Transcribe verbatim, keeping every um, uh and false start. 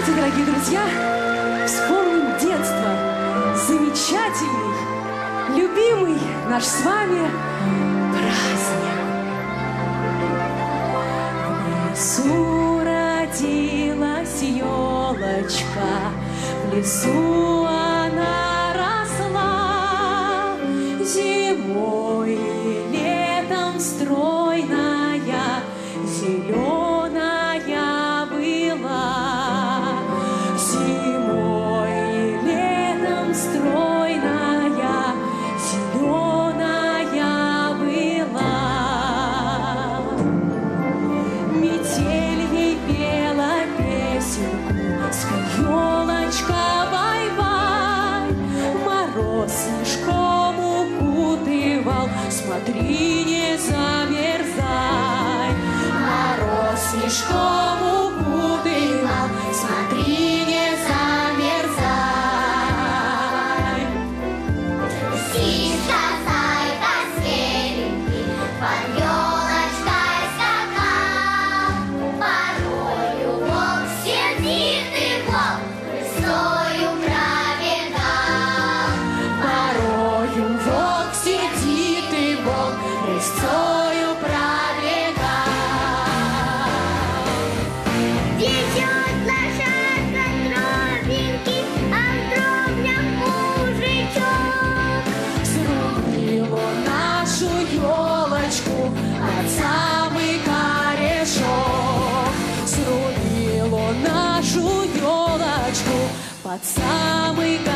Давайте, дорогие друзья, вспомним детство. Замечательный, любимый наш с вами праздник. В лесу родилась елочка, в лесу она росла, зимой и летом стройная, зеленая была. Зимой и летом стройная, зеленая была. Метель ей пела песенку, спой, елочка, бай-бай. Мороз снежком укутывал, смотри, не замерзай. Мороз снежком укутывал, смотри, не замерзай. Сишка, зайка, серенький, под елочкой скакал. Порою волк, сердитый волк, рысою пробегал. Порою волк, сердитый волк, рысцою пробегал. Течет лошадка дробинки, а в дробнях мужичок. Срубил он нашу елочку под самый корешок. Срубил он нашу елочку под самый корешок.